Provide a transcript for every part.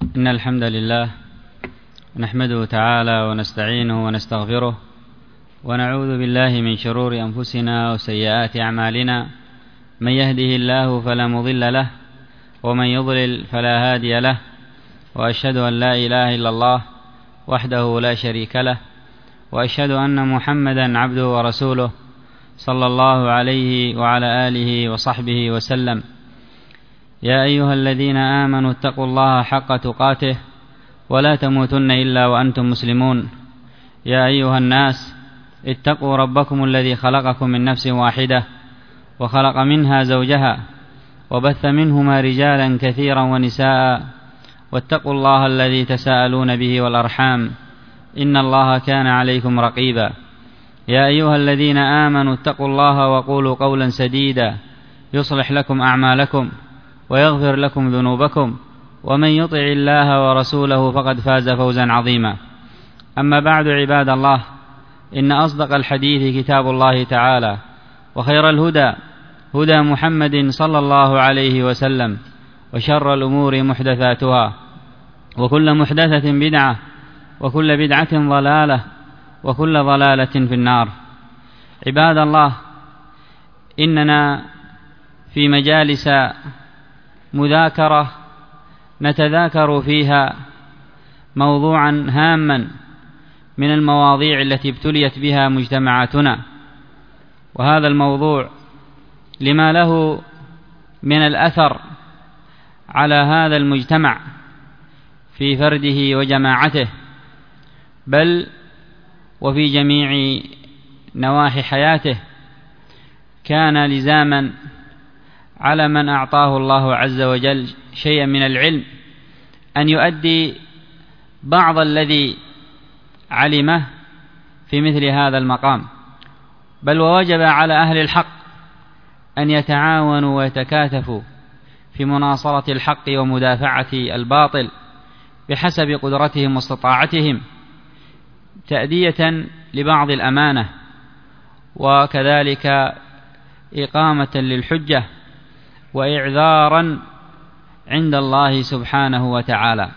إن الحمد لله نحمده تعالى ونستعينه ونستغفره ونعوذ بالله من شرور أنفسنا وسيئات أعمالنا. من يهده الله فلا مضل له ومن يضلل فلا هادي له، وأشهد أن لا إله إلا الله وحده لا شريك له، وأشهد أن محمدا عبده ورسوله صلى الله عليه وعلى آله وصحبه وسلم. يا أيها الذين آمنوا اتقوا الله حق تقاته ولا تموتن إلا وأنتم مسلمون. يا أيها الناس اتقوا ربكم الذي خلقكم من نفس واحدة وخلق منها زوجها وبث منهما رجالا كثيرا ونساء، واتقوا الله الذي تساءلون به والأرحام إن الله كان عليكم رقيبا. يا أيها الذين آمنوا اتقوا الله وقولوا قولا سديدا يصلح لكم أعمالكم ويغفر لكم ذنوبكم، ومن يطع الله ورسوله فقد فاز فوزا عظيما. أما بعد، عباد الله، إن أصدق الحديث كتاب الله تعالى، وخير الهدى هدى محمد صلى الله عليه وسلم، وشر الأمور محدثاتها، وكل محدثة بدعة، وكل بدعة ضلالة، وكل ضلالة في النار. عباد الله، إننا في مجالس مذاكرة نتذاكر فيها موضوعا هاما من المواضيع التي ابتليت بها مجتمعاتنا، وهذا الموضوع لما له من الأثر على هذا المجتمع في فرده وجماعته، بل وفي جميع نواحي حياته، كان لزاما على من أعطاه الله عز وجل شيئا من العلم أن يؤدي بعض الذي علمه في مثل هذا المقام، بل ووجب على أهل الحق أن يتعاونوا ويتكاتفوا في مناصرة الحق ومدافعة الباطل بحسب قدرتهم واستطاعتهم، تأدية لبعض الأمانة، وكذلك إقامة للحجة وإعذارا عند الله سبحانه وتعالى.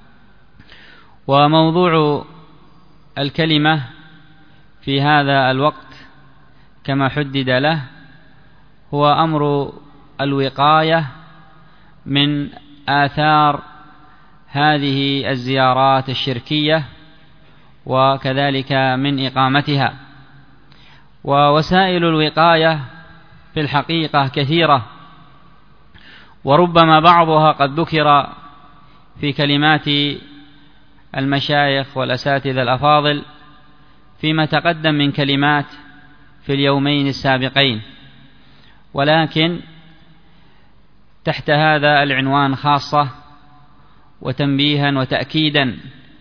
وموضوع الكلمة في هذا الوقت كما حدد له هو أمر الوقاية من آثار هذه الزيارات الشركية، وكذلك من إقامتها. ووسائل الوقاية في الحقيقة كثيرة، وربما بعضها قد ذكر في كلمات المشايخ والأساتذة الأفاضل فيما تقدم من كلمات في اليومين السابقين، ولكن تحت هذا العنوان خاصة وتنبيها وتأكيدا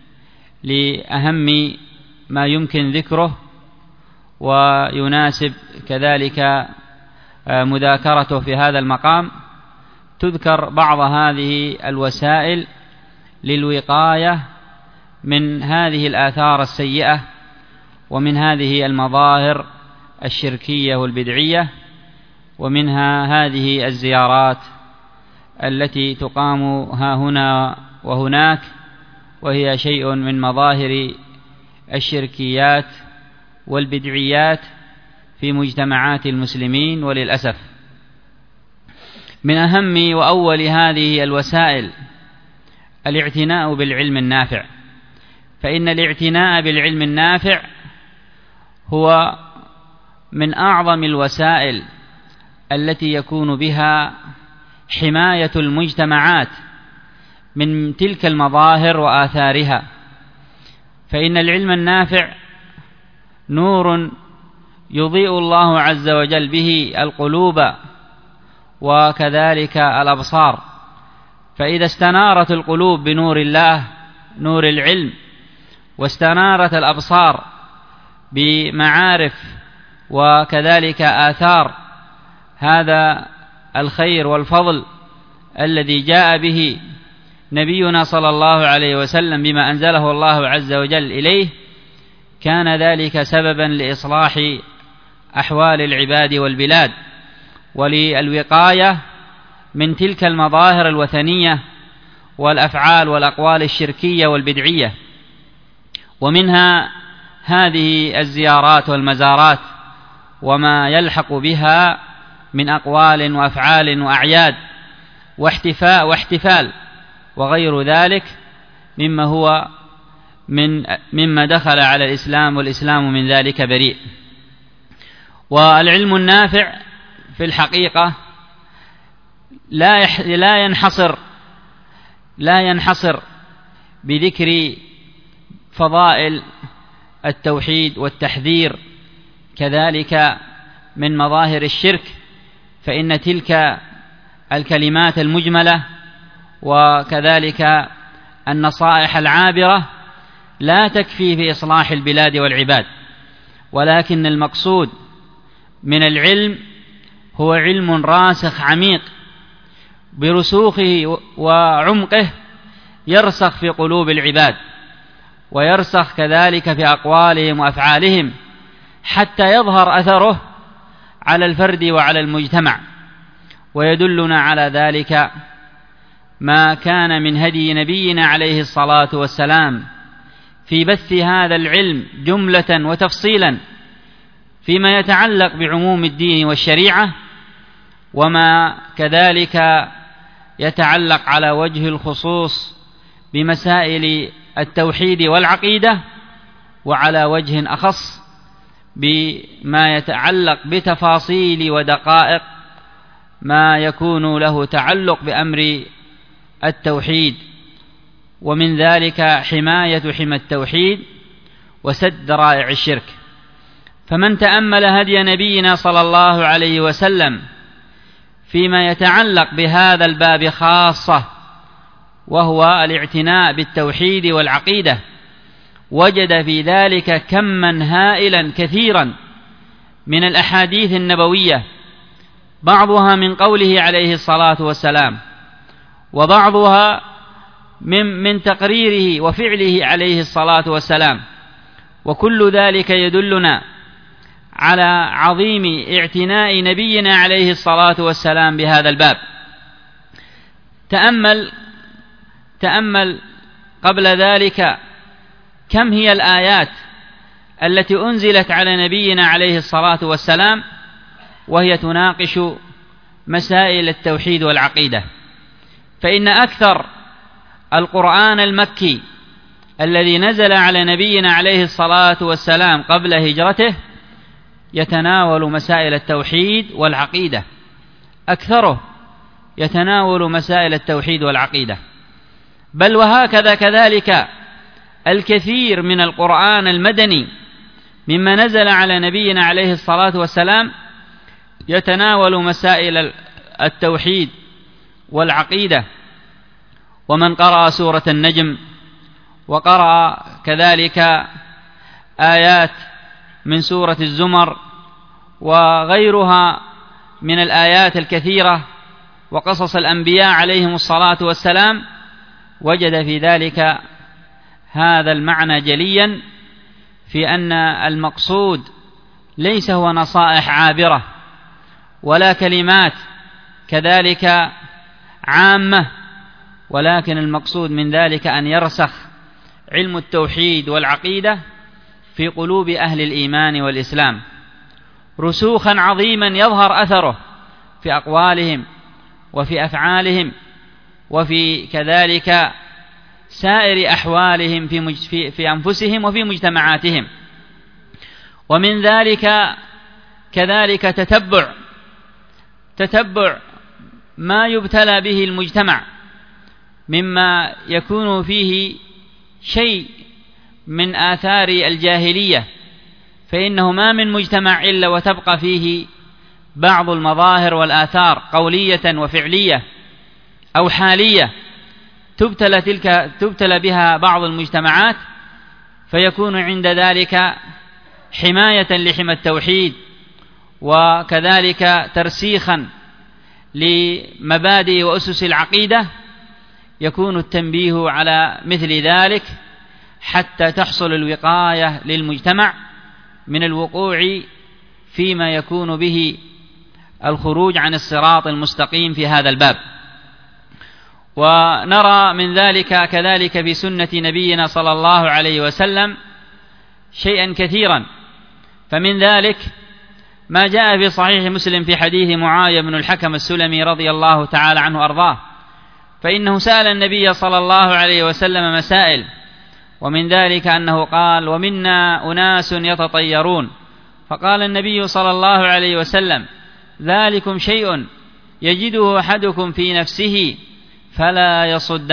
لأهم ما يمكن ذكره ويناسب كذلك مذاكرته في هذا المقام، تذكر بعض هذه الوسائل للوقاية من هذه الآثار السيئة ومن هذه المظاهر الشركية والبدعية، ومنها هذه الزيارات التي تقام ها هنا وهناك، وهي شيء من مظاهر الشركيات والبدعيات في مجتمعات المسلمين. وللأسف من أهم وأول هذه الوسائل الاعتناء بالعلم النافع، فإن الاعتناء بالعلم النافع هو من أعظم الوسائل التي يكون بها حماية المجتمعات من تلك المظاهر وآثارها. فإن العلم النافع نور يضيء الله عز وجل به القلوب وكذلك الأبصار، فإذا استنارت القلوب بنور الله نور العلم، واستنارت الأبصار بمعارف وكذلك آثار هذا الخير والفضل الذي جاء به نبينا صلى الله عليه وسلم بما أنزله الله عز وجل إليه، كان ذلك سببا لإصلاح أحوال العباد والبلاد وللوقاية من تلك المظاهر الوثنية والأفعال والأقوال الشركية والبدعية، ومنها هذه الزيارات والمزارات وما يلحق بها من أقوال وأفعال وأعياد واحتفاء واحتفال وغير ذلك مما دخل على الإسلام، والإسلام من ذلك بريء. والعلم النافع في الحقيقة لا ينحصر بذكر فضائل التوحيد والتحذير كذلك من مظاهر الشرك، فإن تلك الكلمات المجملة وكذلك النصائح العابرة لا تكفي في إصلاح البلاد والعباد، ولكن المقصود من العلم هو علم راسخ عميق برسوخه وعمقه، يرسخ في قلوب العباد ويرسخ كذلك في أقوالهم وأفعالهم حتى يظهر أثره على الفرد وعلى المجتمع. ويدلنا على ذلك ما كان من هدي نبينا عليه الصلاة والسلام في بث هذا العلم جملة وتفصيلا فيما يتعلق بعموم الدين والشريعة، وما كذلك يتعلق على وجه الخصوص بمسائل التوحيد والعقيدة، وعلى وجه أخص بما يتعلق بتفاصيل ودقائق ما يكون له تعلق بأمر التوحيد، ومن ذلك حماية حمى التوحيد وسد ذرائع الشرك. فمن تأمل هدي نبينا صلى الله عليه وسلم فيما يتعلق بهذا الباب خاصة، وهو الاعتناء بالتوحيد والعقيدة، وجد في ذلك كما هائلا كثيرا من الأحاديث النبوية، بعضها من قوله عليه الصلاة والسلام، وبعضها من تقريره وفعله عليه الصلاة والسلام، وكل ذلك يدلنا على عظيم اعتناء نبينا عليه الصلاة والسلام بهذا الباب. تأمل قبل ذلك كم هي الآيات التي أنزلت على نبينا عليه الصلاة والسلام وهي تناقش مسائل التوحيد والعقيدة. فإن أكثر القرآن المكي الذي نزل على نبينا عليه الصلاة والسلام قبل هجرته يتناول مسائل التوحيد والعقيدة، أكثره يتناول مسائل التوحيد والعقيدة. بل وهكذا كذلك الكثير من القرآن المدني مما نزل على نبينا عليه الصلاة والسلام يتناول مسائل التوحيد والعقيدة. ومن قرأ سورة النجم وقرأ كذلك آيات من سورة الزمر وغيرها من الآيات الكثيرة وقصص الأنبياء عليهم الصلاة والسلام وجد في ذلك هذا المعنى جليا، في أن المقصود ليس هو نصائح عابرة ولا كلمات كذلك عامة، ولكن المقصود من ذلك أن يرسخ علم التوحيد والعقيدة في قلوب أهل الإيمان والإسلام رسوخا عظيما يظهر أثره في أقوالهم وفي أفعالهم وفي كذلك سائر أحوالهم في أنفسهم وفي مجتمعاتهم. ومن ذلك كذلك تتبع ما يبتلى به المجتمع مما يكون فيه شيء من آثار الجاهلية، فإنه ما من مجتمع إلا وتبقى فيه بعض المظاهر والآثار قولية وفعلية أو حالية تبتلى بها بعض المجتمعات، فيكون عند ذلك حماية لحمى التوحيد وكذلك ترسيخا لمبادئ وأسس العقيدة، يكون التنبيه على مثل ذلك حتى تحصل الوقاية للمجتمع من الوقوع فيما يكون به الخروج عن الصراط المستقيم في هذا الباب. ونرى من ذلك كذلك في سنة نبينا صلى الله عليه وسلم شيئا كثيرا. فمن ذلك ما جاء في صحيح مسلم في حديث معاوية بن الحكم السلمي رضي الله تعالى عنه أرضاه، فإنه سأل النبي صلى الله عليه وسلم مسائل، ومن ذلك أنه قال: ومنا أناس يتطيرون، فقال النبي صلى الله عليه وسلم: ذلكم شيء يجده أحدكم في نفسه فلا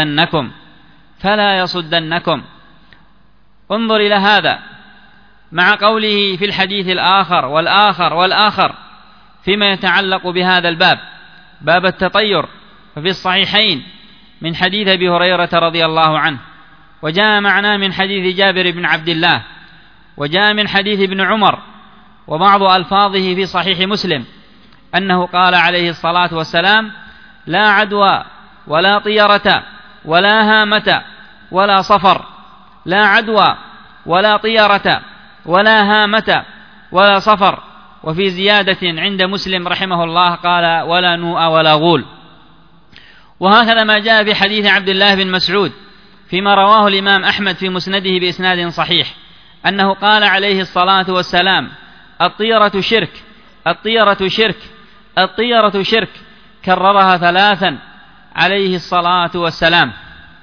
يصدنكم. انظر إلى هذا مع قوله في الحديث الآخر والآخر فيما يتعلق بهذا الباب، باب التطير، ففي الصحيحين من حديث أبي هريرة رضي الله عنه، وجاء معنا من حديث جابر بن عبد الله، وجاء من حديث ابن عمر، وبعض ألفاظه في صحيح مسلم أنه قال عليه الصلاة والسلام: لا عدوى ولا طيرة ولا هامة ولا صفر، لا عدوى ولا طيرة ولا هامة ولا صفر. وفي زيادة عند مسلم رحمه الله قال: ولا نوء ولا غول. وهكذا ما جاء في حديث عبد الله بن مسعود فيما رواه الإمام أحمد في مسنده بإسناد صحيح أنه قال عليه الصلاة والسلام: الطيرة شرك، الطيرة شرك، الطيرة شرك، كررها 3 عليه الصلاة والسلام.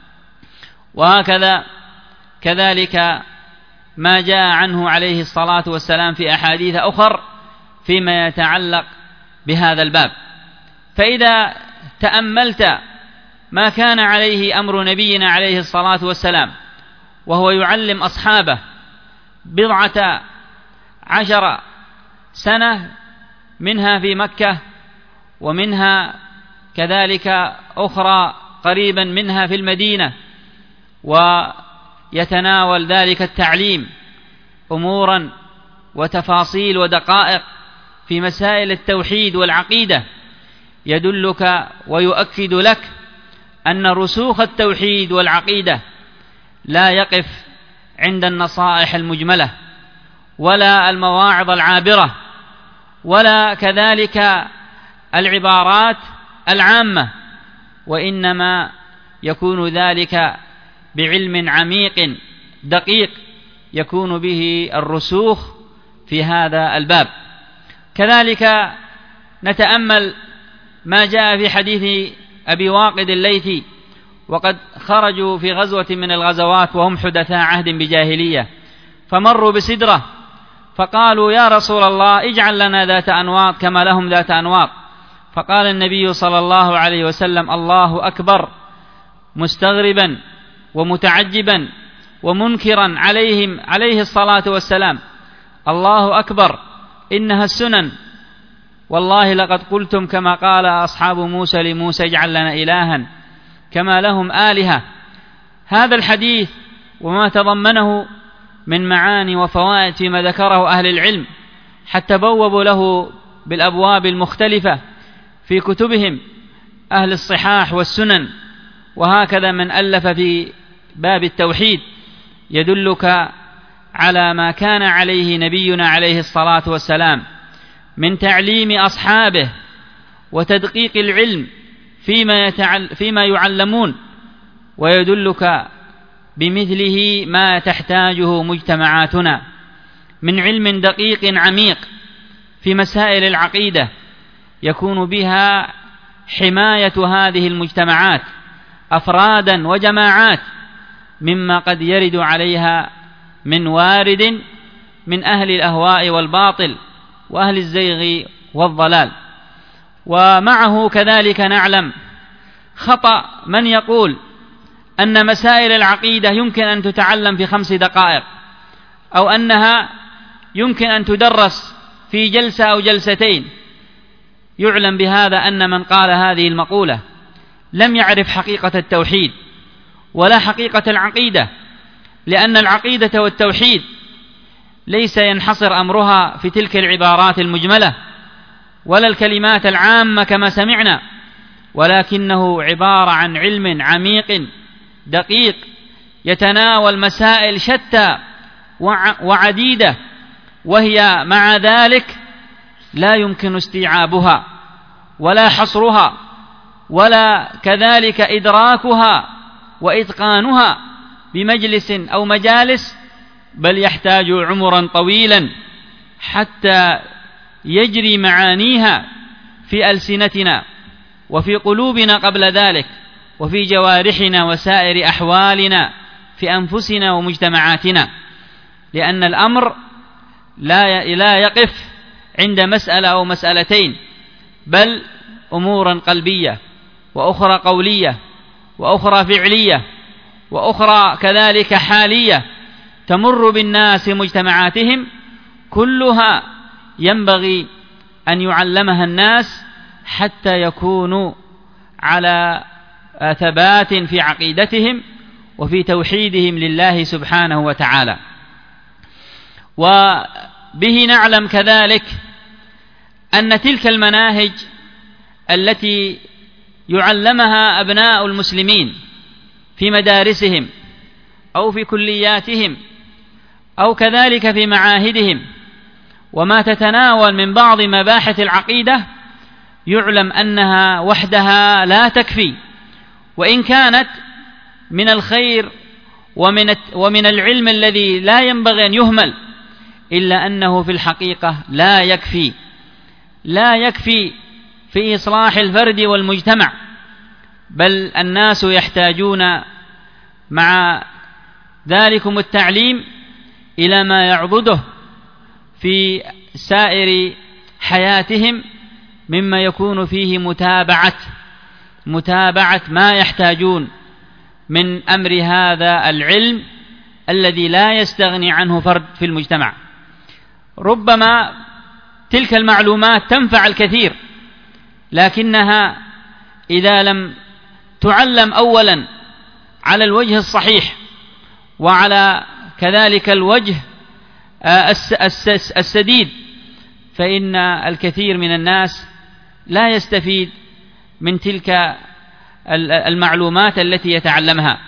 وهكذا كذلك ما جاء عنه عليه الصلاة والسلام في أحاديث أخر فيما يتعلق بهذا الباب. فإذا تأملت ما كان عليه أمر نبينا عليه الصلاة والسلام وهو يعلم أصحابه 14 سنة، منها في مكة، ومنها كذلك أخرى قريبا منها في المدينة، ويتناول ذلك التعليم أمورا وتفاصيل ودقائق في مسائل التوحيد والعقيدة، يدلك ويؤكد لك أن رسوخ التوحيد والعقيدة لا يقف عند النصائح المجملة ولا المواعظ العابرة ولا كذلك العبارات العامة، وإنما يكون ذلك بعلم عميق دقيق يكون به الرسوخ في هذا الباب. كذلك نتأمل ما جاء في حديث أبي واقد الليثي، وقد خرجوا في غزوة من الغزوات وهم حدثاء عهد بجاهلية، فمروا بسدرة فقالوا: يا رسول الله اجعل لنا ذات أنواط كما لهم ذات أنواط. فقال النبي صلى الله عليه وسلم: الله أكبر، مستغربا ومتعجبا ومنكرا عليهم عليه الصلاة والسلام: الله أكبر، إنها السنن، والله لقد قلتم كما قال أصحاب موسى لموسى اجعل لنا إلها كما لهم آلهة. هذا الحديث وما تضمنه من معاني وفوائد فيما ذكره أهل العلم حتى بوبوا له بالأبواب المختلفة في كتبهم أهل الصحاح والسنن، وهكذا من ألف في باب التوحيد، يدلك على ما كان عليه نبينا عليه الصلاة والسلام من تعليم أصحابه وتدقيق العلم فيما يعلمون، ويدلك بمثله ما تحتاجه مجتمعاتنا من علم دقيق عميق في مسائل العقيدة يكون بها حماية هذه المجتمعات أفرادا وجماعات مما قد يرد عليها من وارد من أهل الأهواء والباطل وأهل الزيغ والضلال. ومعه كذلك نعلم خطأ من يقول أن مسائل العقيدة يمكن أن تتعلم في 5 دقائق، أو أنها يمكن أن تدرس في جلسة أو جلستين. يعلم بهذا أن من قال هذه المقولة لم يعرف حقيقة التوحيد ولا حقيقة العقيدة، لأن العقيدة والتوحيد ليس ينحصر أمرها في تلك العبارات المجملة ولا الكلمات العامة كما سمعنا، ولكنه عبارة عن علم عميق دقيق يتناول مسائل شتى وعديدة، وهي مع ذلك لا يمكن استيعابها ولا حصرها ولا كذلك إدراكها وإتقانها بمجلس أو مجالس، بل يحتاج عمرا طويلا حتى يجري معانيها في ألسنتنا وفي قلوبنا قبل ذلك، وفي جوارحنا وسائر أحوالنا في أنفسنا ومجتمعاتنا، لأن الأمر لا يقف عند مسألة أو مسألتين، بل أمورا قلبية وأخرى قولية وأخرى فعلية وأخرى كذلك حالية تمر بالناس في مجتمعاتهم، كلها ينبغي أن يعلمها الناس حتى يكونوا على ثبات في عقيدتهم وفي توحيدهم لله سبحانه وتعالى. وبه نعلم كذلك أن تلك المناهج التي يعلمها أبناء المسلمين في مدارسهم أو في كلياتهم أو كذلك في معاهدهم، وما تتناول من بعض مباحث العقيدة، يعلم أنها وحدها لا تكفي، وإن كانت من الخير ومن العلم الذي لا ينبغي أن يهمل، إلا أنه في الحقيقة لا يكفي في إصلاح الفرد والمجتمع، بل الناس يحتاجون مع ذلكم التعليم إلى ما يعضده في سائر حياتهم، مما يكون فيه متابعة ما يحتاجون من أمر هذا العلم الذي لا يستغني عنه فرد في المجتمع. ربما تلك المعلومات تنفع الكثير، لكنها إذا لم تعلم أولا على الوجه الصحيح وعلى كذلك الوجه السديد، فإن الكثير من الناس لا يستفيد من تلك المعلومات التي يتعلمها.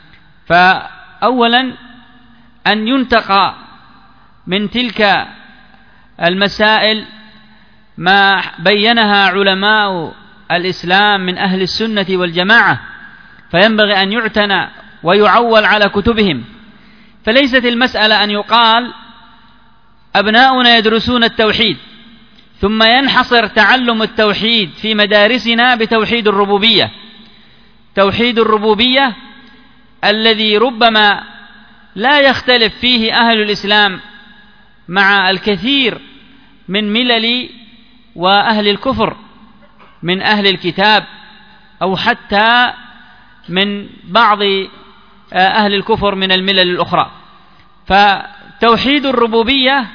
فأولا أن ينتقى من تلك المسائل ما بينها علماء الإسلام من أهل السنة والجماعة، فينبغي أن يعتنى ويعول على كتبهم. فليست المسألة أن يقال أبناؤنا يدرسون التوحيد ثم ينحصر تعلم التوحيد في مدارسنا بتوحيد الربوبية، توحيد الربوبية الذي ربما لا يختلف فيه أهل الإسلام مع الكثير من ملل وأهل الكفر من أهل الكتاب، أو حتى من بعض أهل الكفر من الملل الأخرى. فتوحيد الربوبية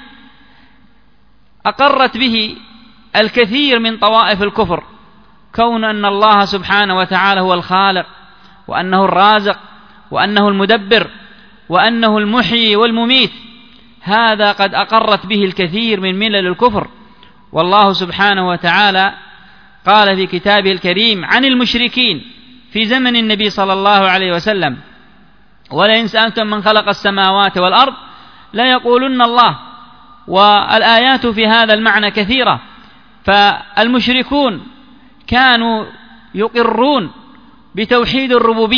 أقرت به الكثير من طوائف الكفر، كون أن الله سبحانه وتعالى هو الخالق، وأنه الرازق، وأنه المدبر، وأنه المحيي والمميت، هذا قد أقرت به الكثير من ملل الكفر. والله سبحانه وتعالى قال في كتابه الكريم عن المشركين في زمن النبي صلى الله عليه وسلم: ولئن سألتم من خلق السماوات والأرض ليقولن الله. والآيات في هذا المعنى كثيرة. فالمشركون كانوا يقرون بتوحيد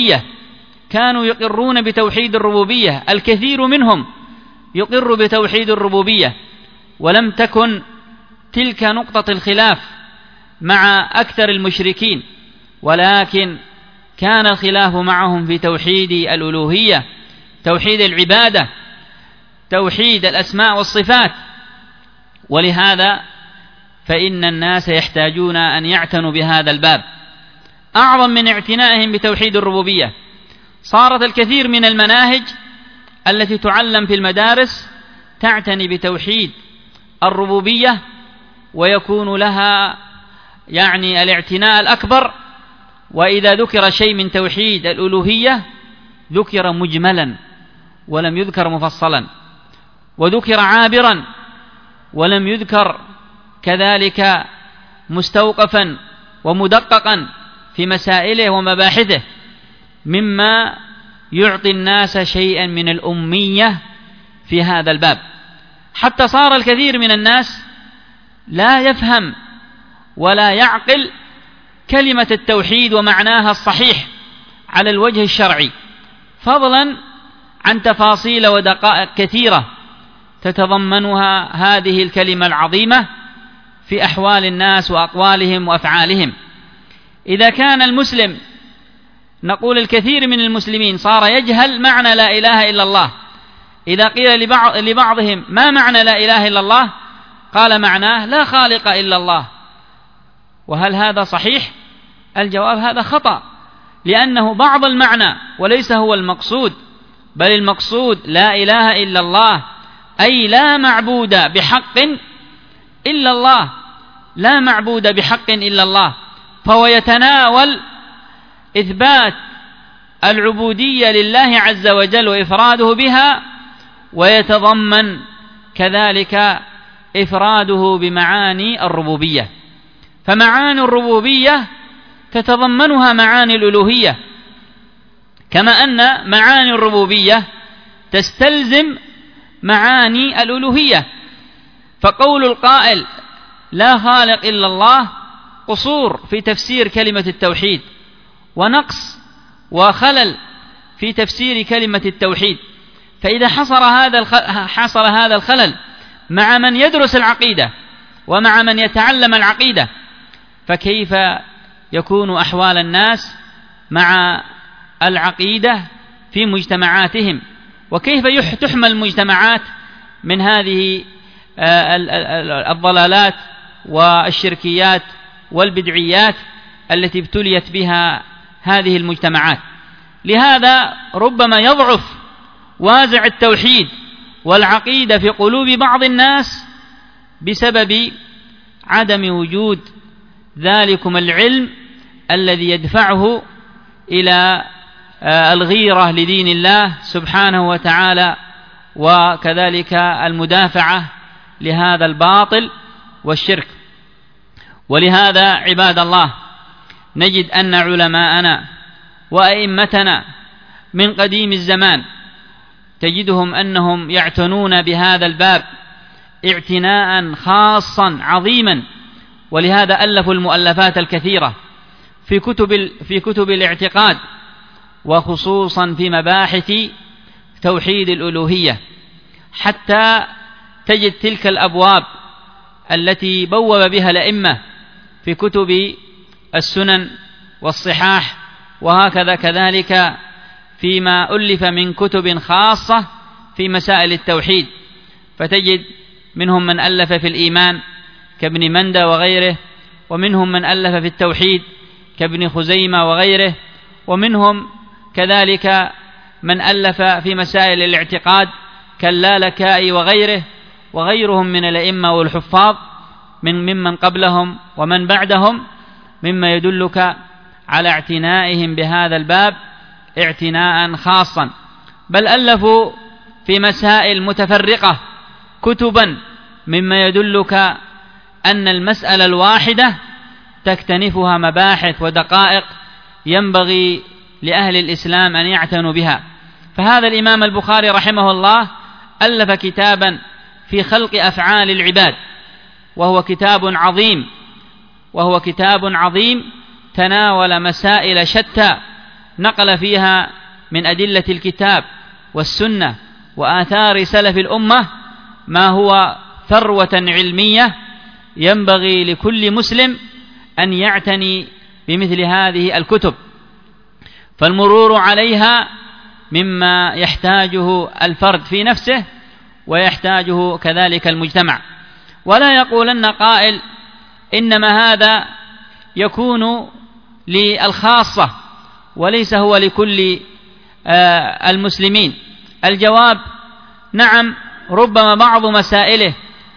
الربوبية، الكثير منهم يقر بتوحيد الربوبية، ولم تكن تلك نقطة الخلاف مع أكثر المشركين، ولكن كان الخلاف معهم في توحيد الألوهية، توحيد العبادة، توحيد الأسماء والصفات. ولهذا فإن الناس يحتاجون أن يعتنوا بهذا الباب أعظم من اعتنائهم بتوحيد الربوبية. صارت الكثير من المناهج التي تعلم في المدارس تعتني بتوحيد الربوبية، ويكون لها الاعتناء الأكبر. وإذا ذكر شيء من توحيد الألوهية ذكر مجملا ولم يذكر مفصلا، وذكر عابرا ولم يذكر كذلك مستوقفا ومدققا في مسائله ومباحثه، مما يعطي الناس شيئا من الأمية في هذا الباب، حتى صار الكثير من الناس لا يفهم ولا يعقل كلمة التوحيد ومعناها الصحيح على الوجه الشرعي، فضلا عن تفاصيل ودقائق كثيرة تتضمنها هذه الكلمة العظيمة في أحوال الناس وأقوالهم وأفعالهم. إذا كان المسلم، نقول الكثير من المسلمين صار يجهل معنى لا إله إلا الله، إذا قيل لبعضهم ما معنى لا إله إلا الله قال معناه لا خالق إلا الله. وهل هذا صحيح؟ الجواب هذا خطأ، لأنه بعض المعنى وليس هو المقصود، بل المقصود لا إله إلا الله، أي لا معبود بحق إلا الله، لا معبود بحق إلا الله. فهو يتناول إثبات العبودية لله عز وجل وإفراده بها، ويتضمن كذلك إفراده بمعاني الربوبية. فمعاني الربوبية تتضمنها معاني الألوهية، كما أن معاني الربوبية تستلزم معاني الألوهية. فقول القائل لا خالق إلا الله قصور في تفسير كلمة التوحيد، ونقص وخلل في تفسير كلمة التوحيد. فإذا حصل هذا الخلل مع من يدرس العقيدة ومع من يتعلم العقيدة، فكيف يكون أحوال الناس مع العقيدة في مجتمعاتهم، وكيف تحمل المجتمعات من هذه الضلالات والشركيات والبدعيات التي ابتليت بها هذه المجتمعات. لهذا ربما يضعف وازع التوحيد والعقيدة في قلوب بعض الناس بسبب عدم وجود ذلكم العلم الذي يدفعه إلى الغيرة لدين الله سبحانه وتعالى، وكذلك المدافعة لهذا الباطل والشرك. ولهذا عباد الله نجد أن علماءنا وأئمتنا من قديم الزمان تجدهم أنهم يعتنون بهذا الباب اعتناء خاصا عظيما، ولهذا ألفوا المؤلفات الكثيرة في كتب الاعتقاد، وخصوصا في مباحث توحيد الألوهية، حتى تجد تلك الأبواب التي بوب بها الأئمة في كتب السنن والصحاح، وهكذا كذلك فيما ألف من كتب خاصة في مسائل التوحيد. فتجد منهم من ألف في الإيمان كابن مندى وغيره، ومنهم من ألف في التوحيد كابن خزيمة وغيره، ومنهم كذلك من ألف في مسائل الاعتقاد كاللالكائي وغيرهم من الأئمة والحفاظ ممن قبلهم ومن بعدهم، مما يدلك على اعتنائهم بهذا الباب اعتناء خاصا. بل ألفوا في مسائل متفرقة كتبا مما يدلك أن المسألة الواحدة تكتنفها مباحث ودقائق ينبغي لأهل الإسلام أن يعتنوا بها. فهذا الإمام البخاري رحمه الله ألف كتابا في خلق أفعال العباد، وهو كتاب عظيم تناول مسائل شتى، نقل فيها من أدلة الكتاب والسنة وآثار سلف الأمة ما هو ثروة علمية ينبغي لكل مسلم أن يعتني بمثل هذه الكتب. فالمرور عليها مما يحتاجه الفرد في نفسه ويحتاجه كذلك المجتمع. ولا يقولن قائل إنما هذا يكون للخاصة وليس هو لكل المسلمين. الجواب نعم، ربما بعض مسائله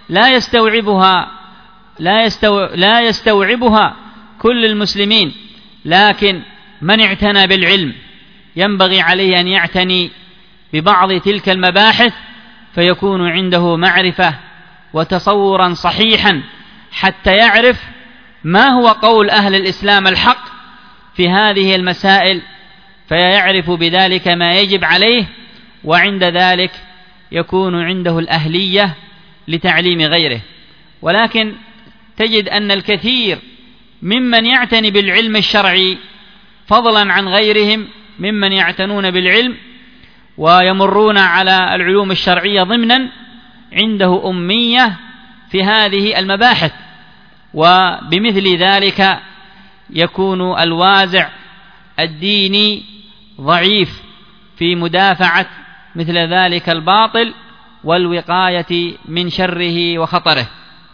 لا يستوعبها كل المسلمين، لكن من اعتنى بالعلم ينبغي عليه أن يعتني ببعض تلك المباحث، فيكون عنده معرفة وتصورا صحيحا حتى يعرف ما هو قول أهل الإسلام الحق في هذه المسائل، فيعرف بذلك ما يجب عليه، وعند ذلك يكون عنده الأهلية لتعليم غيره. ولكن تجد أن الكثير ممن يعتني بالعلم الشرعي فضلا عن غيرهم ممن يعتنون بالعلم ويمرون على العلوم الشرعية ضمنا، عنده أمية في هذه المباحث، وبمثل ذلك يكون الوازع الديني ضعيف في مدافعة مثل ذلك الباطل والوقاية من شره وخطره.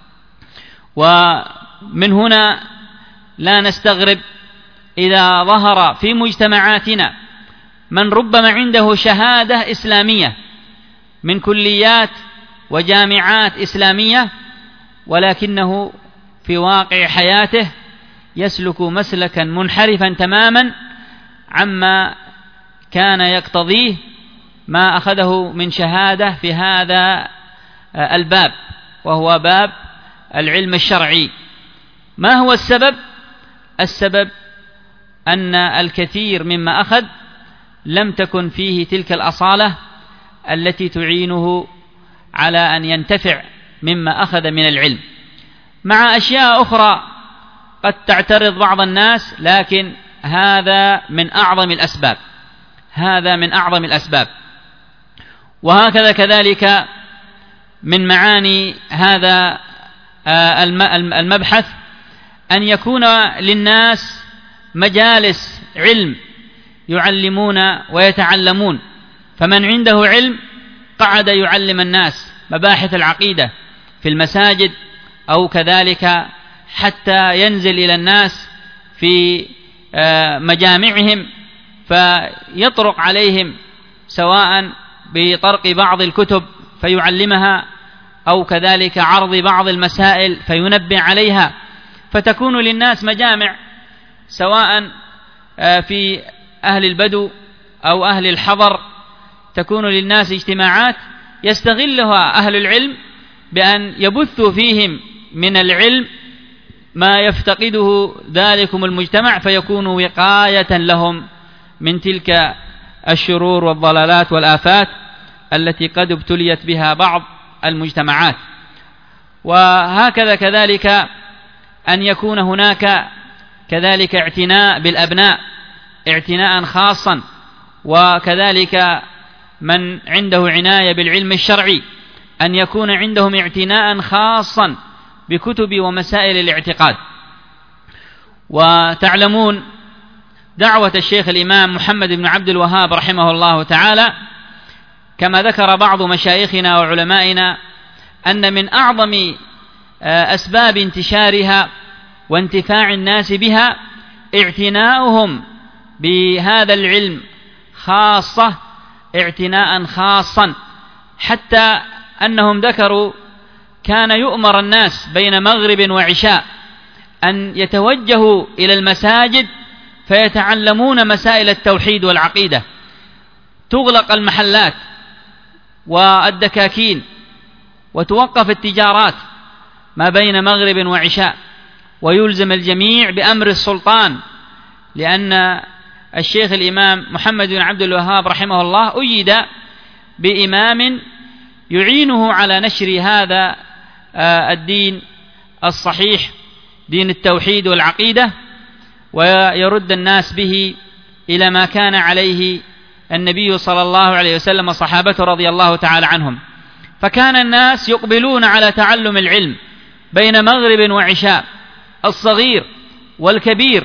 ومن هنا لا نستغرب إذا ظهر في مجتمعاتنا من ربما عنده شهادة إسلامية من كليات وجامعات إسلامية، ولكنه في واقع حياته يسلك مسلكا منحرفا تماما عما كان يقتضيه ما أخذه من شهادة في هذا الباب، وهو باب العلم الشرعي. ما هو السبب؟ السبب أن الكثير مما أخذ لم تكن فيه تلك الأصالة التي تعينه على أن ينتفع مما أخذ من العلم، مع أشياء أخرى قد تعترض بعض الناس، لكن هذا من أعظم الأسباب، هذا من أعظم الأسباب. وهكذا كذلك من معاني هذا المبحث أن يكون للناس مجالس علم يعلمون ويتعلمون، فمن عنده علم قعد يعلم الناس مباحث العقيدة في المساجد، أو كذلك حتى ينزل إلى الناس في مجامعهم فيطرق عليهم سواء بطرق بعض الكتب فيعلمها، أو كذلك عرض بعض المسائل فينبه عليها، فتكون للناس مجامع سواء في أهل البدو أو أهل الحضر، تكون للناس اجتماعات يستغلها أهل العلم بأن يبثوا فيهم من العلم ما يفتقده ذلكم المجتمع، فيكون وقاية لهم من تلك الشرور والضلالات والآفات التي قد ابتليت بها بعض المجتمعات. وهكذا كذلك أن يكون هناك كذلك اعتناء بالأبناء اعتناء خاصا، وكذلك من عنده عناية بالعلم الشرعي أن يكون عندهم اعتناء خاصا بكتب ومسائل الاعتقاد. وتعلمون دعوة الشيخ الإمام محمد بن عبد الوهاب رحمه الله تعالى، كما ذكر بعض مشايخنا وعلمائنا أن من أعظم أسباب انتشارها وانتفاع الناس بها اعتناؤهم بهذا العلم خاصة اعتناء خاصا، حتى أنهم ذكروا كان يؤمر الناس بين مغرب وعشاء أن يتوجهوا إلى المساجد فيتعلمون مسائل التوحيد والعقيدة، تغلق المحلات والدكاكين وتوقف التجارات ما بين مغرب وعشاء، ويلزم الجميع بأمر السلطان، لأن الشيخ الإمام محمد بن عبد الوهاب رحمه الله أيد بإمام يعينه على نشر هذا الدين الصحيح، دين التوحيد والعقيدة، ويرد الناس به إلى ما كان عليه النبي صلى الله عليه وسلم وصحابته رضي الله تعالى عنهم. فكان الناس يقبلون على تعلم العلم بين مغرب وعشاء، الصغير والكبير،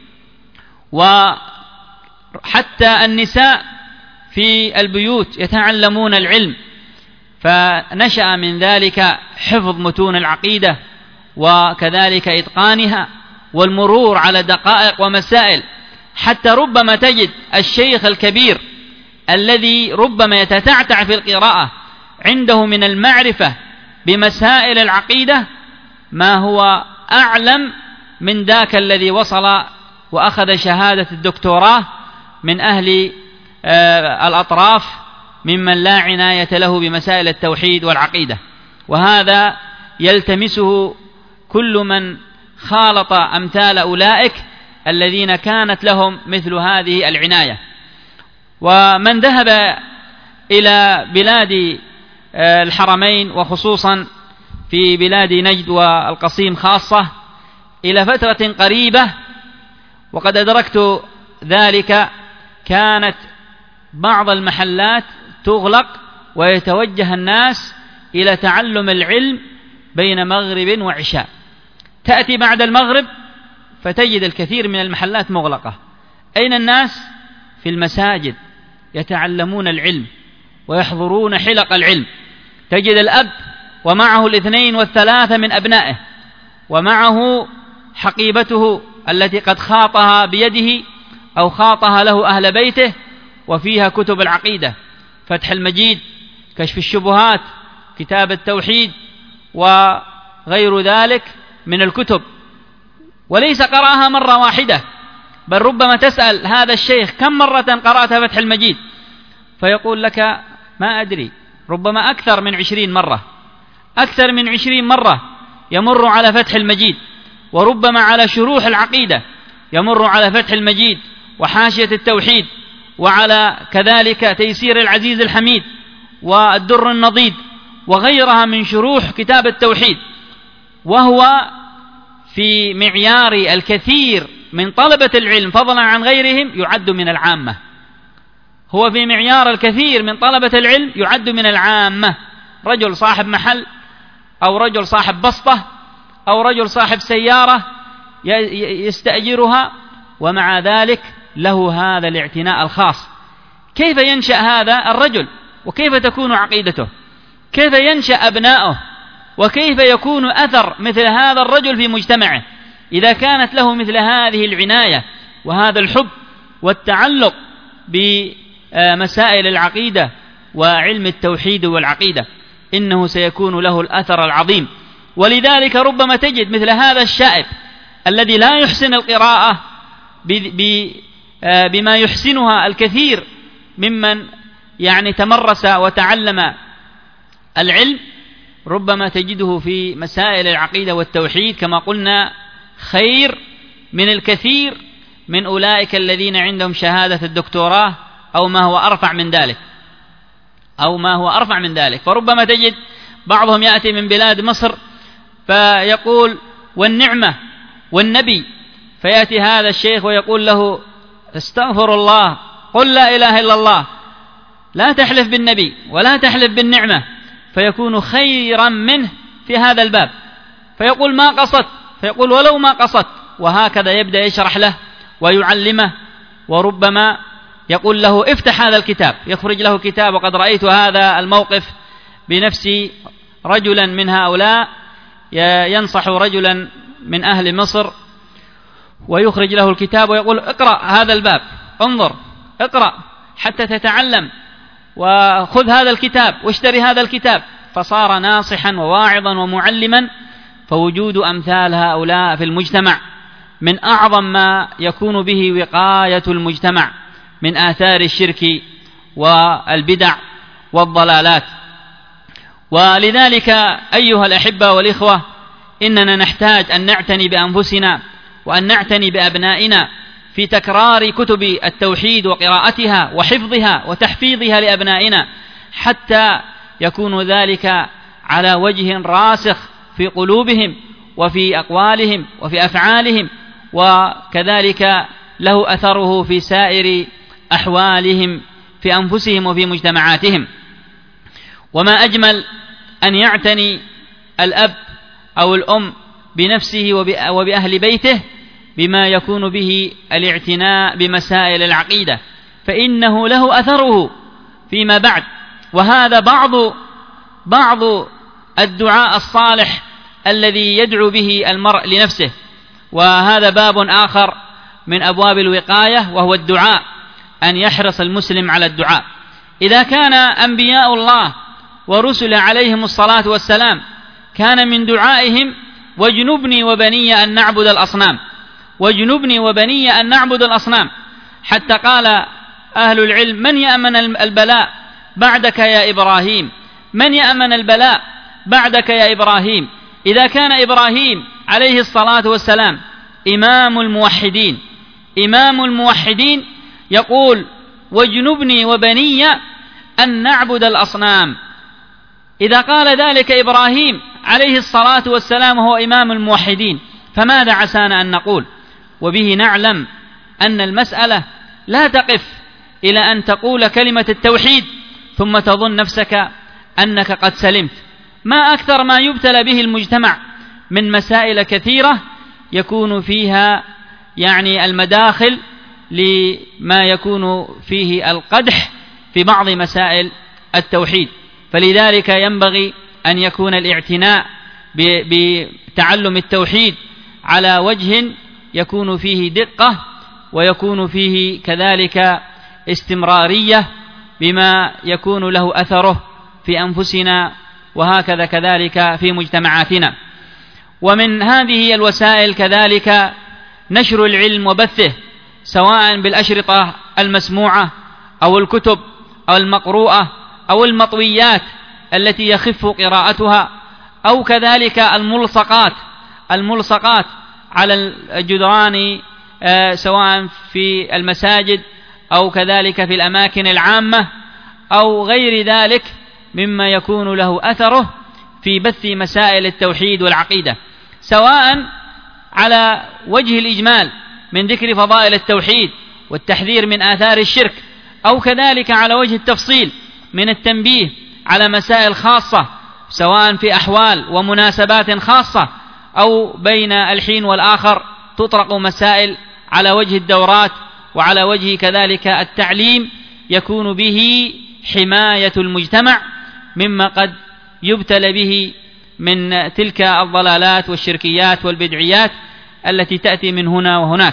وحتى النساء في البيوت يتعلمون العلم، فنشأ من ذلك حفظ متون العقيدة وكذلك إتقانها والمرور على دقائق ومسائل، حتى ربما تجد الشيخ الكبير الذي ربما يتتعتع في القراءة عنده من المعرفة بمسائل العقيدة ما هو أعلم من ذاك الذي وصل وأخذ شهادة الدكتوراه من أهل الأطراف ممن لا عناية له بمسائل التوحيد والعقيدة. وهذا يلتمسه كل من خالط أمثال أولئك الذين كانت لهم مثل هذه العناية. ومن ذهب إلى بلاد الحرمين وخصوصا في بلاد نجد والقصيم خاصة إلى فترة قريبة وقد أدركت ذلك كانت بعض المحلات تغلق ويتوجه الناس إلى تعلم العلم بين مغرب وعشاء. تأتي بعد المغرب فتجد الكثير من المحلات مغلقة. أين الناس؟ في المساجد يتعلمون العلم ويحضرون حلق العلم. تجد الأب ومعه 2 و3 من أبنائه ومعه حقيبته التي قد خاطها بيده أو خاطها له أهل بيته وفيها كتب العقيدة، فتح المجيد، كشف الشبهات، كتاب التوحيد وغير ذلك من الكتب، وليس قرأها مرة واحدة، بل ربما تسأل هذا الشيخ كم مرة قرأت فتح المجيد فيقول لك ما أدري، ربما أكثر من 20 مرة، أكثر من 20 مرة يمر على فتح المجيد، وربما على شروح العقيدة يمر على فتح المجيد وحاشية التوحيد، وعلى كذلك تيسير العزيز الحميد والدر النضيد وغيرها من شروح كتاب التوحيد، وهو في معيار الكثير من طلبة العلم فضلا عن غيرهم يعد من العامة. هو في معيار الكثير من طلبة العلم يعد من العامة، رجل صاحب محل أو رجل صاحب بسطة أو رجل صاحب سيارة يستأجرها، ومع ذلك له هذا الاعتناء الخاص. كيف ينشأ هذا الرجل؟ وكيف تكون عقيدته؟ كيف ينشأ أبناؤه؟ وكيف يكون أثر مثل هذا الرجل في مجتمعه إذا كانت له مثل هذه العناية وهذا الحب والتعلق بمسائل العقيدة وعلم التوحيد والعقيدة؟ إنه سيكون له الأثر العظيم. ولذلك ربما تجد مثل هذا الشائب الذي لا يحسن القراءة بما يحسنها الكثير ممن تمرس وتعلم العلم، ربما تجده في مسائل العقيدة والتوحيد كما قلنا خير من الكثير من أولئك الذين عندهم شهادة الدكتوراه أو ما هو أرفع من ذلك. فربما تجد بعضهم يأتي من بلاد مصر فيقول والنعمة والنبي، فيأتي هذا الشيخ ويقول له استغفر الله، قل لا إله إلا الله، لا تحلف بالنبي ولا تحلف بالنعمة، فيكون خيرا منه في هذا الباب. فيقول ما قصدت، فيقول ولو ما قصدت، وهكذا يبدأ يشرح له ويعلمه. وربما يقول له افتح هذا الكتاب، يخرج له كتاب، وقد رأيت هذا الموقف بنفسي، رجلا من هؤلاء ينصح رجلا من أهل مصر ويخرج له الكتاب ويقول اقرأ هذا الباب، انظر اقرأ حتى تتعلم، وخذ هذا الكتاب واشتري هذا الكتاب. فصار ناصحا وواعظا ومعلما. فوجود أمثال هؤلاء في المجتمع من أعظم ما يكون به وقاية المجتمع من آثار الشرك والبدع والضلالات. ولذلك أيها الأحبة والإخوة، إننا نحتاج أن نعتني بأنفسنا وأن نعتني بأبنائنا في تكرار كتب التوحيد وقراءتها وحفظها وتحفيظها لأبنائنا، حتى يكون ذلك على وجه راسخ في قلوبهم وفي أقوالهم وفي أفعالهم، وكذلك له أثره في سائر أحوالهم في أنفسهم وفي مجتمعاتهم. وما أجمل أن يعتني الأب أو الأم بنفسه وبأهل بيته بما يكون به الاعتناء بمسائل العقيدة، فإنه له أثره فيما بعد. وهذا بعض الدعاء الصالح الذي يدعو به المرء لنفسه، وهذا باب آخر من أبواب الوقاية، وهو الدعاء، أن يحرص المسلم على الدعاء. إذا كان أنبياء الله ورسل عليهم الصلاة والسلام كان من دعائهم واجنبني وبني أن نعبد الأصنام، واجنبني وبني أن نعبد الأصنام، حتى قال أهل العلم من يأمن البلاء بعدك يا إبراهيم، من يأمن البلاء بعدك يا إبراهيم. إذا كان إبراهيم عليه الصلاة والسلام إمام الموحدين يقول واجنبني وبني أن نعبد الأصنام. إذا قال ذلك إبراهيم عليه الصلاة والسلام وهو إمام الموحدين، فماذا عسانا أن نقول؟ وبه نعلم أن المسألة لا تقف إلى أن تقول كلمة التوحيد ثم تظن نفسك أنك قد سلمت. ما أكثر ما يبتلى به المجتمع من مسائل كثيرة يكون فيها المداخل لما يكون فيه القدح في بعض مسائل التوحيد. فلذلك ينبغي أن يكون الاعتناء بتعلم التوحيد على وجه يكون فيه دقة ويكون فيه كذلك استمرارية بما يكون له أثره في أنفسنا وهكذا كذلك في مجتمعاتنا. ومن هذه الوسائل كذلك نشر العلم وبثه، سواء بالأشرطة المسموعة أو الكتب أو المقروءة أو المطويات التي يخف قراءتها، أو كذلك الملصقات على الجدران سواء في المساجد أو كذلك في الأماكن العامة أو غير ذلك مما يكون له أثره في بث مسائل التوحيد والعقيدة، سواء على وجه الإجمال من ذكر فضائل التوحيد والتحذير من آثار الشرك، أو كذلك على وجه التفصيل من التنبيه على مسائل خاصة سواء في أحوال ومناسبات خاصة أو بين الحين والآخر تطرق مسائل على وجه الدورات وعلى وجه كذلك التعليم يكون به حماية المجتمع مما قد يبتلى به من تلك الضلالات والشركيات والبدعيات التي تأتي من هنا وهناك.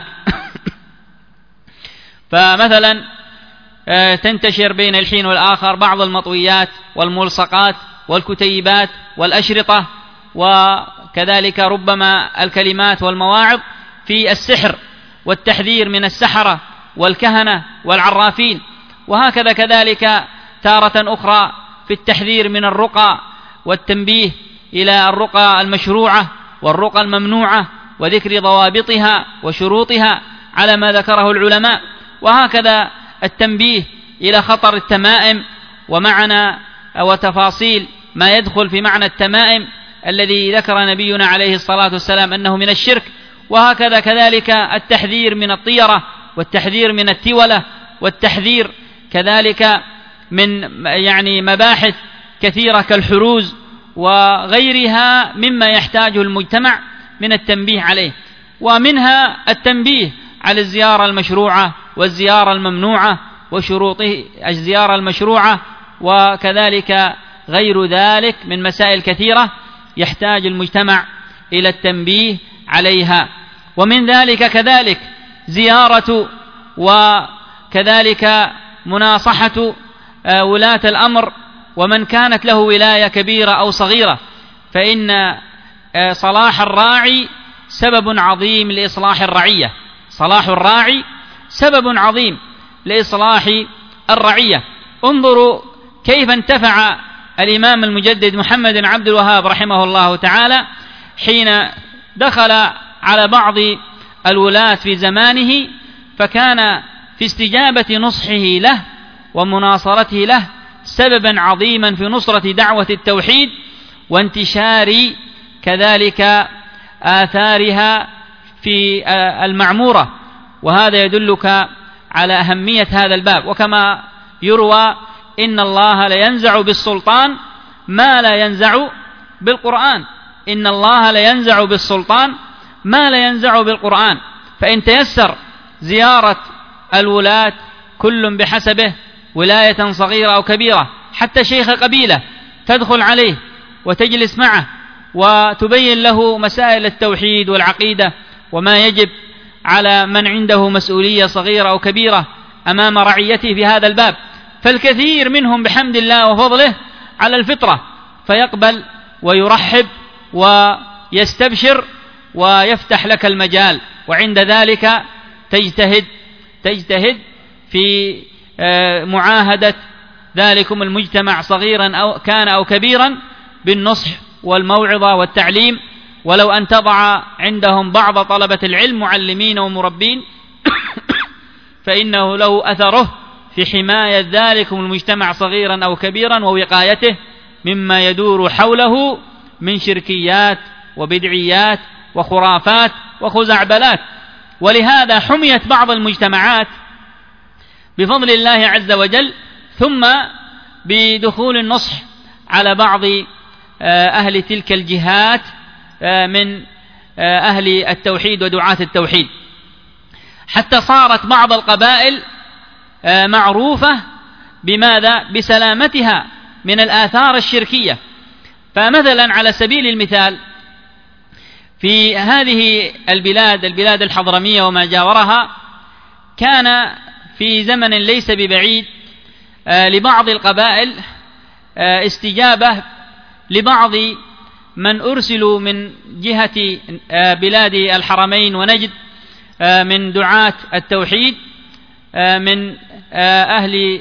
فمثلا تنتشر بين الحين والآخر بعض المطويات والملصقات والكتيبات والأشرطة، وكذلك ربما الكلمات والمواعظ في السحر والتحذير من السحرة والكهنة والعرافين، وهكذا كذلك تارة أخرى في التحذير من الرقى والتنبيه إلى الرقى المشروعة والرقى الممنوعة وذكر ضوابطها وشروطها على ما ذكره العلماء، وهكذا التنبيه إلى خطر التمائم ومعنى وتفاصيل ما يدخل في معنى التمائم الذي ذكر نبينا عليه الصلاة والسلام أنه من الشرك، وهكذا كذلك التحذير من الطيرة والتحذير من التولة والتحذير كذلك من مباحث كثيرة كالحروز وغيرها مما يحتاجه المجتمع من التنبيه عليه، ومنها التنبيه على الزيارة المشروعة والزيارة الممنوعة وشروطه الزيارة المشروعة، وكذلك غير ذلك من مسائل كثيرة يحتاج المجتمع إلى التنبيه عليها. ومن ذلك كذلك زيارة وكذلك مناصحة ولاة الأمر ومن كانت له ولاية كبيرة أو صغيرة، فإن صلاح الراعي سبب عظيم لإصلاح الرعية. صلاح الراعي سبب عظيم لإصلاح الرعية. انظروا كيف انتفع الإمام المجدد محمد بن عبد الوهاب رحمه الله تعالى حين دخل على بعض الولاة في زمانه، فكان في استجابة نصحه له ومناصرته له سببا عظيما في نصرة دعوة التوحيد وانتشار كذلك آثارها في المعمورة، وهذا يدلك على أهمية هذا الباب. وكما يروى إن الله لينزع بالسلطان ما لا ينزع بالقرآن، إن الله لينزع بالسلطان ما لا ينزع بالقرآن. فإن تيسر زيارة الولاة كل بحسبه، ولاية صغيرة أو كبيرة، حتى شيخ قبيلة تدخل عليه وتجلس معه وتبين له مسائل التوحيد والعقيدة وما يجب على من عنده مسؤولية صغيرة أو كبيرة أمام رعيته في هذا الباب. فالكثير منهم بحمد الله وفضله على الفطرة، فيقبل ويرحب ويستبشر ويفتح لك المجال، وعند ذلك تجتهد في معاهدة ذلكم المجتمع صغيرا أو كان أو كبيرا بالنصح والموعظة والتعليم، ولو أن تضع عندهم بعض طلبة العلم معلمين ومربين فإنه له أثره في حماية ذلكم المجتمع صغيرا أو كبيرا ووقايته مما يدور حوله من شركيات وبدعيات وخرافات وخزعبلات. ولهذا حميت بعض المجتمعات بفضل الله عز وجل، ثم بدخول النصح على بعض أهل تلك الجهات من أهل التوحيد ودعاة التوحيد، حتى صارت بعض القبائل معروفة بماذا؟ بسلامتها من الآثار الشركية. فمثلا على سبيل المثال في هذه البلاد الحضرمية وما جاورها، كان في زمن ليس ببعيد لبعض القبائل استجابة لبعض من أرسلوا من جهة بلاد الحرمين ونجد من دعاة التوحيد، من أهل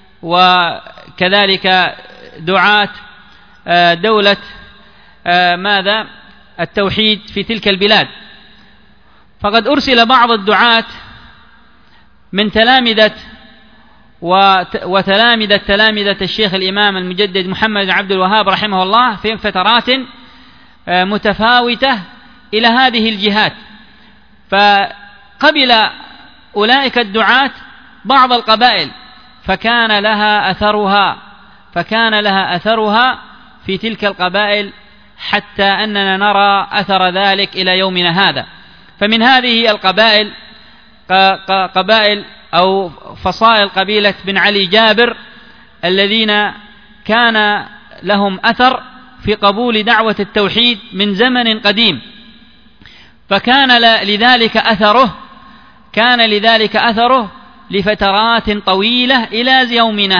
وكذلك دعاة دولة ماذا؟ التوحيد في تلك البلاد. فقد أرسل بعض الدعاة من تلامذة تلامذة الشيخ الإمام المجدد محمد عبد الوهاب رحمه الله في فترات متفاوتة إلى هذه الجهات، فقبل أولئك الدعاة بعض القبائل فكان لها أثرها في تلك القبائل، حتى أننا نرى أثر ذلك إلى يومنا هذا. فمن هذه القبائل قبائل أو فصائل قبيلة بن علي جابر، الذين كان لهم أثر في قبول دعوة التوحيد من زمن قديم، فكان لذلك أثره لفترات طويلة إلى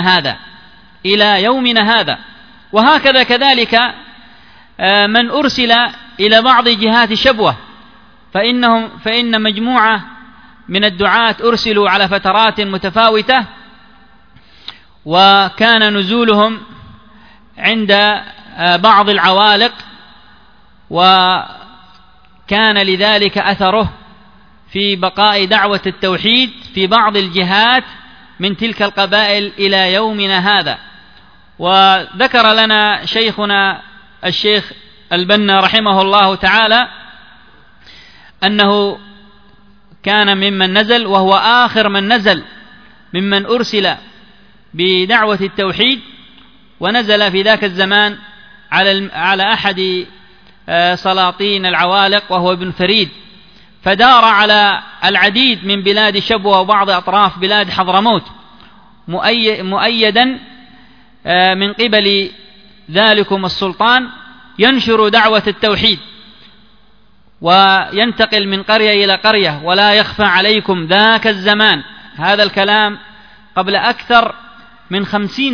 يومنا هذا. وهكذا كذلك من أرسل إلى بعض جهات شبوة، فإن مجموعة من الدعاة أرسلوا على فترات متفاوتة، وكان نزولهم عند بعض العوالق، وكان لذلك أثره في بقاء دعوة التوحيد في بعض الجهات من تلك القبائل إلى يومنا هذا. وذكر لنا شيخنا الشيخ البنا رحمه الله تعالى أنه كان ممن نزل، وهو آخر من نزل ممن أرسل بدعوة التوحيد، ونزل في ذاك الزمان على أحد سلاطين العوالق وهو ابن فريد، فدار على العديد من بلاد شبوة وبعض أطراف بلاد حضرموت، مؤيدا من قبل ذلكم السلطان، ينشر دعوة التوحيد وينتقل من قرية إلى قرية. ولا يخفى عليكم ذاك الزمان، هذا الكلام قبل أكثر من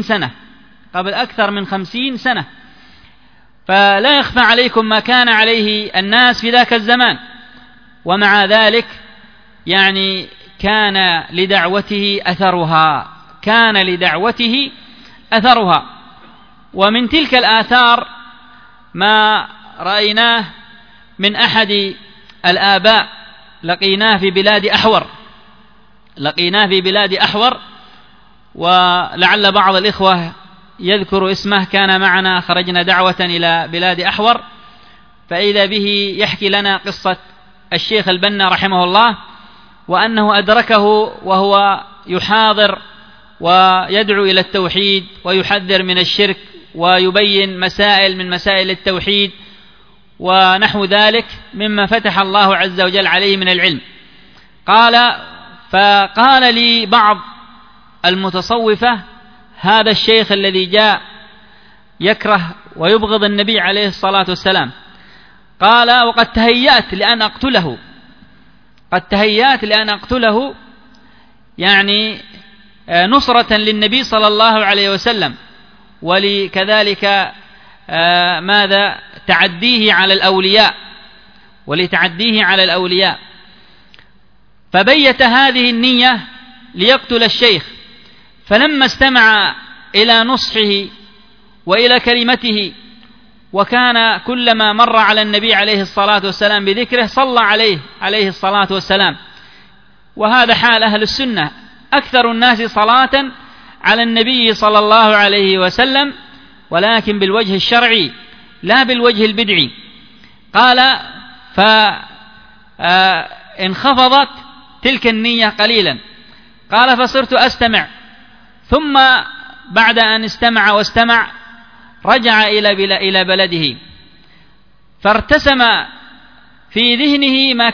50 سنة، فلا يخفى عليكم ما كان عليه الناس في ذاك الزمان. ومع ذلك يعني كان لدعوته أثرها. ومن تلك الآثار ما رأيناه من أحد الآباء، لقيناه في بلاد أحور، ولعل بعض الإخوة يذكر اسمه، كان معنا، خرجنا دعوة إلى بلاد أحور، فإذا به يحكي لنا قصة الشيخ البنا رحمه الله، وأنه أدركه وهو يحاضر ويدعو إلى التوحيد ويحذر من الشرك ويبين مسائل من مسائل التوحيد ونحو ذلك مما فتح الله عز وجل عليه من العلم. فقال لي بعض المتصوفة: هذا الشيخ الذي جاء يكره ويبغض النبي عليه الصلاة والسلام، قال: وقد تهيأت لأن أقتله يعني نصرة للنبي صلى الله عليه وسلم، ولكذلك ماذا؟ تعديه على الأولياء. فبيت هذه النية ليقتل الشيخ، فلما استمع إلى نصحه وإلى كلمته، وكان كلما مر على النبي عليه الصلاة والسلام بذكره صلى عليه الصلاة والسلام. وهذا حال أهل السنة، أكثر الناس صلاة على النبي صلى الله عليه وسلم، ولكن بالوجه الشرعي لا بالوجه البدعي. قال: فانخفضت تلك النية قليلا. قال فصرت أستمع، ثم بعد أن استمع واستمع رجع إلى بلده، فارتسم في ذهنه ما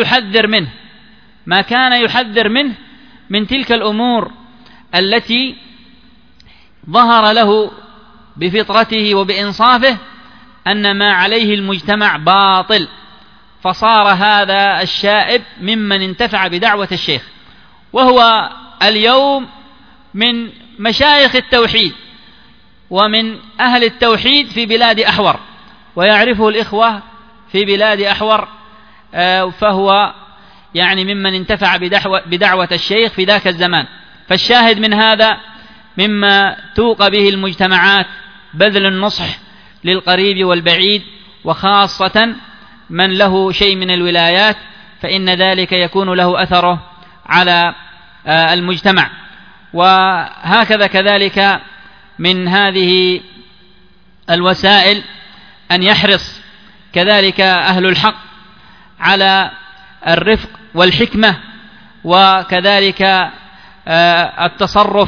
كان يحذر منه من تلك الأمور التي ظهر له بفطرته وبإنصافه أن ما عليه المجتمع باطل، فصار هذا الشائب ممن انتفع بدعوة الشيخ، وهو اليوم من مشايخ التوحيد ومن أهل التوحيد في بلاد أحور، ويعرفه الإخوة في بلاد أحور، فهو يعني ممن انتفع بدعوة الشيخ في ذاك الزمان. فالشاهد من هذا مما توق به المجتمعات بذل النصح للقريب والبعيد، وخاصة من له شيء من الولايات، فإن ذلك يكون له أثره على المجتمع. وهكذا كذلك من هذه الوسائل أن يحرص كذلك أهل الحق على الرفق والحكمة، وكذلك التصرف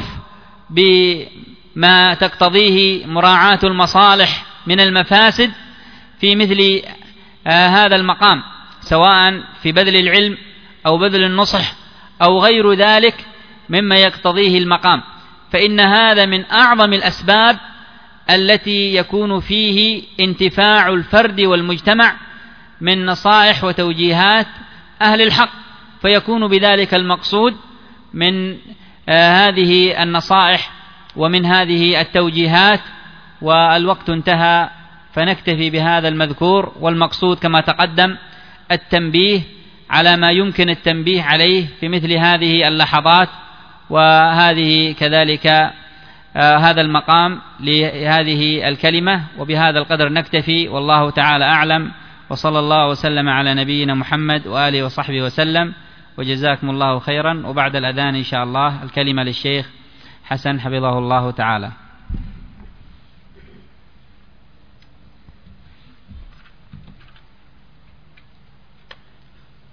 بما تقتضيه مراعاة المصالح من المفاسد في مثل هذا المقام، سواء في بذل العلم أو بذل النصح أو غير ذلك مما يقتضيه المقام، فإن هذا من أعظم الأسباب التي يكون فيه انتفاع الفرد والمجتمع من نصائح وتوجيهات أهل الحق، فيكون بذلك المقصود من هذه النصائح ومن هذه التوجيهات. والوقت انتهى، فنكتفي بهذا المذكور، والمقصود كما تقدم التنبيه على ما يمكن التنبيه عليه في مثل هذه اللحظات، وهذه كذلك هذا المقام لهذه الكلمة. وبهذا القدر نكتفي، والله تعالى أعلم، وصلى الله وسلم على نبينا محمد وآله وصحبه وسلم، وجزاكم الله خيرا. وبعد الأذان إن شاء الله الكلمة للشيخ حسن حفظه الله تعالى.